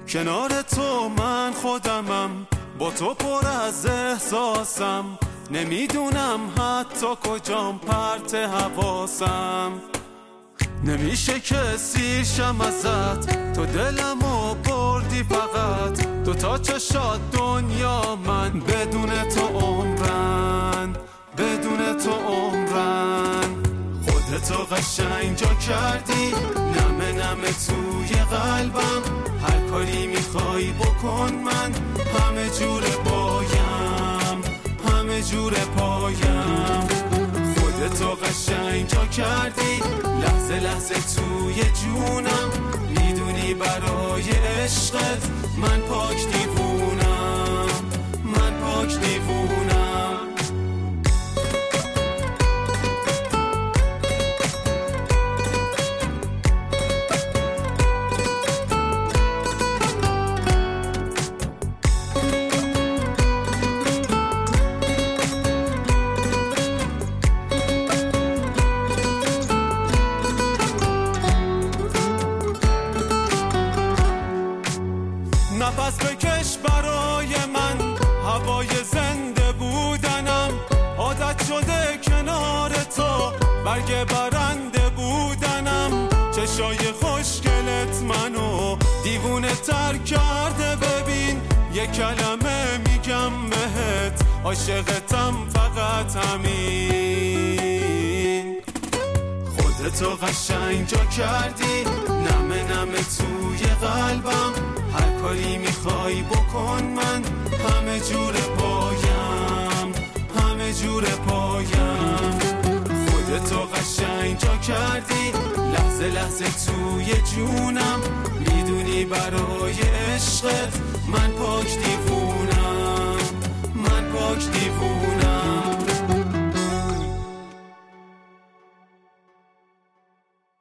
کنار تو من خودمم، با تو پر از احساسم، نمیدونم حتی کجام پرت حواسم. نمیشه که سیرشم ازت، تو دلمو بردی فقط، دوتا چشات دنیا من، بدون تو عمرن، بدون تو عمرن. خودتو قشنگ جا کردی، نمه نمه توی قلبم، هر کاری میخوای بکن من همه جور پایم، همه جور پایم. خودتو قشنگ جا کردی، لحظه لحظه توی جونم، میدونی برای عشقت من پاک دیوونم، من پاک دیوونم. نفس بکش برای من، هوای زنده بودنم، عادت شده کنار تو برگ برنده بودنم. چشای خوشگلت منو دیوونه تر کرده، ببین یه کلمه میگم بهت، عاشقتم فقط همین. خودتو قشنگ جا کردی، نمه نمه توی قلبم، هر کاری میخوای بکن من همه جور پایم، همه جور پایم. خودتو قشنگ جا کردی، لحظه لحظه توی جونم، میدونی برای عشقت من پاک دیوونم، من پاک دیوونم.